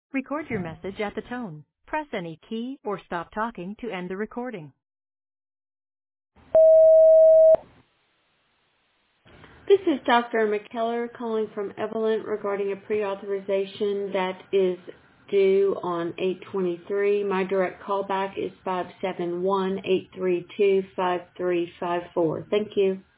Record your message at the tone. Press any key or stop talking to end the recording. This is Dr. McKellar calling from Evolent regarding a pre-authorization that is due on 8/23. My direct callback is 571-832-5354. Thank you.